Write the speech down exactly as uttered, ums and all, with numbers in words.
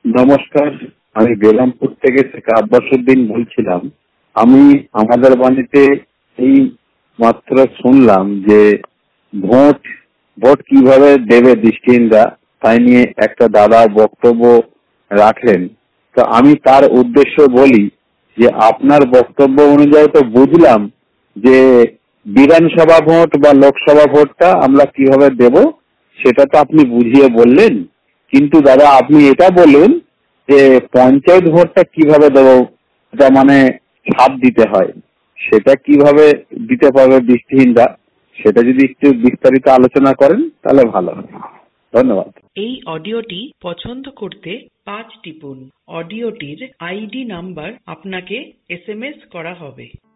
নমস্কার, আমি বেলামপুর থেকে শেখ আব্বাসউদ্দিন বলছিলাম। আমি আমাদের বাড়িতে এই মাত্র শুনলাম যে ভোট ভোট কিভাবে দেবে দৃষ্টিহীনরা, তাই নিয়ে একটা দাদা বক্তব্য রাখলেন। তো আমি তার উদ্দেশ্য বলি যে আপনার বক্তব্য অনুযায়ী তো বুঝলাম যে বিধানসভা ভোট বা লোকসভা ভোটটা আমরা কিভাবে দেব সেটা তো আপনি বুঝিয়ে বললেন, কিন্তু দাদা আপনি এটা বলুন যে পঞ্চায়েত ভোটটা কিভাবে দেবো, এটা মানে ছাপ দিতে হয়, সেটা কিভাবে দিতে পারবে দৃষ্টিহীনরা, সেটা যদি একটু বিস্তারিত আলোচনা করেন তাহলে ভালো হয়। ধন্যবাদ। এই অডিওটি পছন্দ করতে পাঁচ টিপুন। অডিওটির আইডি নাম্বার আপনাকে এস এম এস করা হবে।